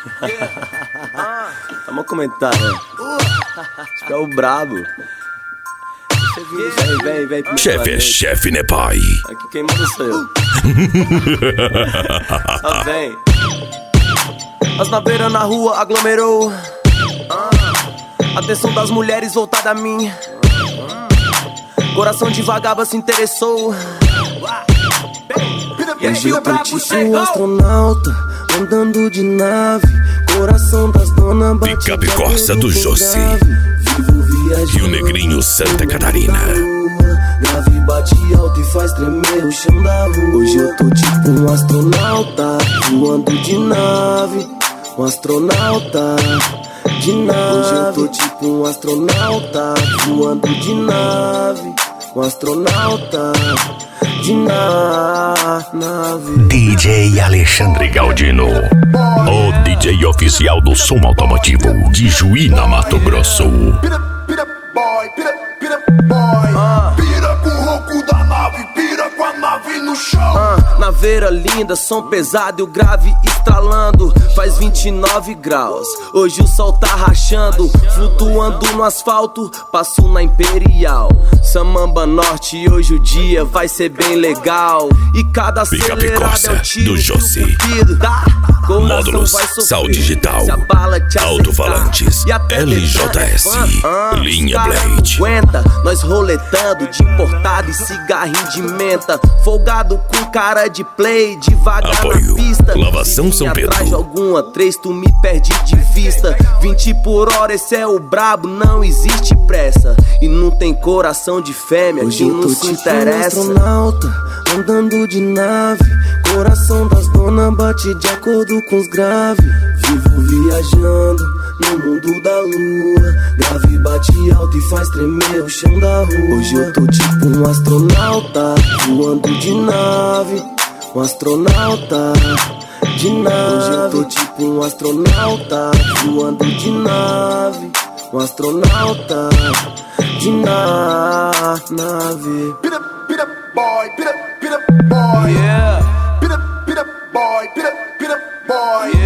Vamos comentar, né? Acho que é o brabo. Vem. Chefe é chefe, né, pai? Aqui quem manda sou eu. Só vem. As naveiras na rua aglomerou. Atenção das mulheres voltada a mim. Coração de vagaba se interessou. Hoje eu tô tipo um astronauta, andando de nave. Coração das donas bate. Picape Corsa do José. Rio Negrinho, Santa Catarina. Grave bate alto e faz tremer o chão da rua. Hoje eu tô tipo um astronauta, voando de nave. Um astronauta de nave. Hoje eu tô tipo um astronauta, voando de nave. Um astronauta de nave. DJ Alexandre Galdino, o DJ oficial do som automotivo de Juína, Mato Grosso. Pira com o ronco da nave, pira com a nave no chão. Naveira linda, som pesado e o grave estralando. Faz 29 graus, hoje o sol tá rachando. Flutuando no asfalto, passo na Imperial Samamba Norte e hoje o dia vai ser bem legal. E cada acelerada é um tiro do cupido, tá? Módulos, sal digital, alto-falantes, LJS, linha Blade. Aguenta, nós roletando de importado e cigarrinho de menta. Folgado com cara de play, devagar apoio, na pista. Lavação São Pedro. Atrás de alguma três, tu me perde de vista. 20 por hora, esse é o brabo, não existe pressa. E não tem coração de fêmea, hoje não se interessa. Um astronauta, andando de nave. Coração das donas bate de acordo com os graves. Vivo viajando no mundo da lua. Grave bate alto e faz tremer o chão da rua. Hoje eu tô tipo um astronauta, voando de nave. Um astronauta de nave. Hoje eu tô tipo um astronauta, voando de nave. Um astronauta de nave. Pira boy, yeah. Pira boy,